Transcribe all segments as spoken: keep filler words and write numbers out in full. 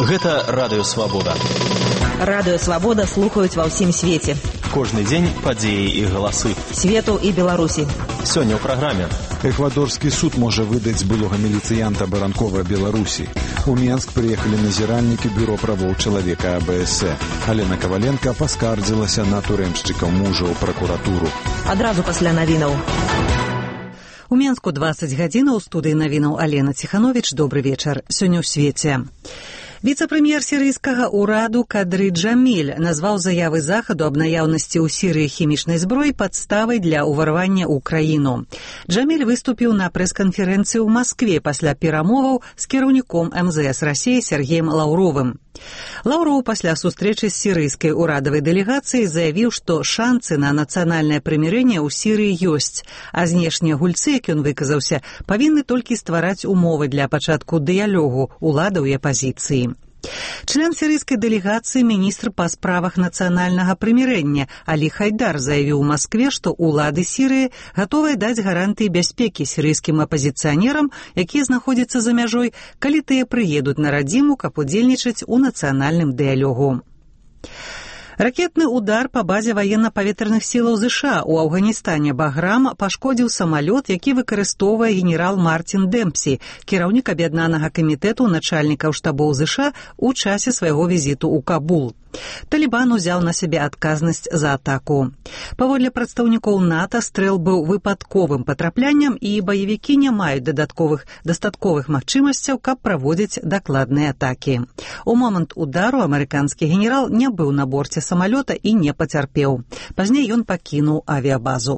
Гэта Радыё Свабода. Радыё Свабода слухаюць ва ўсім свеце. Кожны дзень падзеі і галасы. Свету і Беларусі. Сёння ў праграме. Эквадорскі суд можа выдаць былога міліцыянта Баранкова Беларусі. У Менск прыехалі назіральнікі бюро правоў чалавека А Б С. Алена Каваленка паскардзілася на турэмшчыкаў мужа ў пракуратуру. Адразу пасля навінаў. У Менску дваццаць гадзінаў, у студыі навінаў Алена Ціхановіч. Добры вечар. Сёння ў свеце. Віцэ-прэм'ер сірыйскага ўраду Кадры Джаміль назваў заявы Захаду аб наяўнасці ў Сірыі хімічнай зброі падставай для ўварвання ў краіну. Джаміль выступіў на прэс-канферэнцыі ў Маскве пасля перамоваў з кіраўніком эм зэ эс Расіі Сергеем Лаўровым. Лаўроў пасля сустрэчы з сірыйскай урадавай дэлегацыяй заявіў, што шанцы на нацыянальнае прымірэнне ў Сірыі ёсць, а знешнія гульцы, як ён выказаўся, павінны толькі ствараць умовы для пачатку дыялогу уладаў і апазіцыі. Член сірыйскай дэлегацыі, міністр па справах нацыянальнага прымірэння Алі Хайдар заявіў у Маскве, што ўлады Сірыі гатовыя даць гарантыі бяспекі сірыйскім апазіцыянерам, якія знаходзяцца за мяжой, калі тыя прыедуць на радзіму, каб удзельнічаць у нацыянальным дыялогу. Ракетны удар па базе ваенна-паветраных сілаў ЗША ў Афганістане Баграм пашкодзіў самалёт, які выкарыстоўвае генерал Мартин Демпсі, кіраўнік аб'яднанага камітэту начальнікаў штабоў ЗША у часе свайго візіту ў Кабул. Талібан узяў на сябе адказнасць за атаку. Паводле прадстаўнікоў НАТО, стрэл быў выпадковым патрапляннем, і баевікі не маюць дадатковых дастатковых магчымасцяў, каб праводзіць дакладныя атакі. У момант удару амерыканскі генерал не быў на борце самалёта і не пацярпеў. Пазней ён пакінуў авіябазу.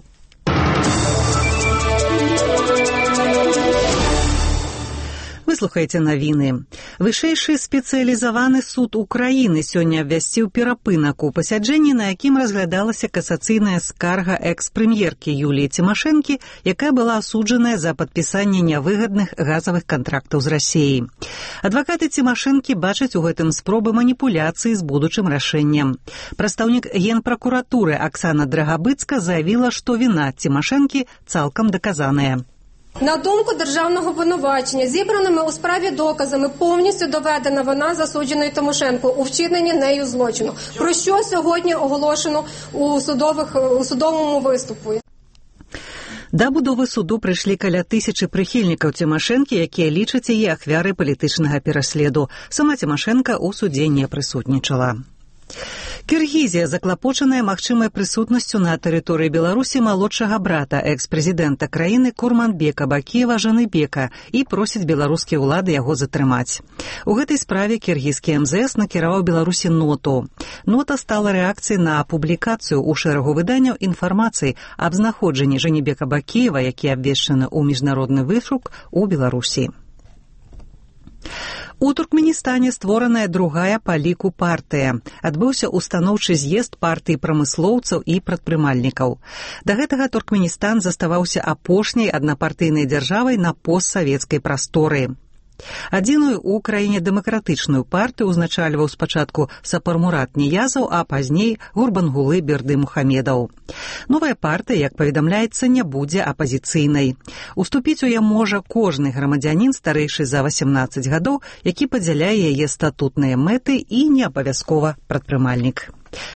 Выслухайце навіны. Вышэйшы спецыялізаваны суд Украіны сёння абвясціў перапынак у пасяджэнні, на якім разглядалася касацыйная скарга экс-прэм'еркі Юліі Цімашэнкі, якая была асуджаная за падпісанне нявыгадных газавых кантрактаў з Расіяй. Адвакаты Цімашэнкі бачаць у гэтым спробы маніпуляцыі з будучым рашэннем. Прадстаўнік генпракуратуры Аксана Драгабыцка заявіла, што віна Цімашэнкі цалкам даказаная. На думку державного обвинувачення, зібраними у справі доказами повністю доведена вина засудженої Тимошенко у вчиненні нею злочину, про що сьогодні оголошено у, судових, у судовому виступі. Да будовы суду прыйшлі каля тысячы прыхільнікаў Цімашэнкі, якія лічаць яе ахвярай палітычнага пераследу. Сама Цімашэнка ў судзе не прысутнічала. Кіргізія заклапочаная магчымай прысутнасцю на тэрыторыі Беларусі малодшага брата экс-прэзідэнта краіны Курманбека Бакіева Жаныбека і просіць беларускія ўлады яго затрымаць. У гэтай справе кіргізскі эм зэ эс накіраваў Беларусі ноту. Нота стала рэакцыяй на публікацыю ў шэрагу выданняў інфармацыі аб знаходжанні Жаныбека Бакіева, які абвешчаны ў міжнародны вышук у Беларусі. У Туркменістане створаная другая па ліку партыя. Адбыўся устаноўчы з'езд партыі прамыслоўцаў і прадпрымальнікаў. Да гэтага Туркменістан заставаўся апошняй аднапартыйнай дзяржавай на постсавецкай прасторы. Адзіную ў краіне дэмакратычную партыю узначальваў спачатку Сапармурат Ніязаў, а пазней Гурбангулы Бердымухамедаў. Новая партыя, як паведамляецца, не будзе апазіцыйнай. Уступіць у яе можа кожны грамадзянін старэйшы за васямнаццаць гадоў, які падзяляе яе статутныя мэты і не абавязкова прадпрымальнік.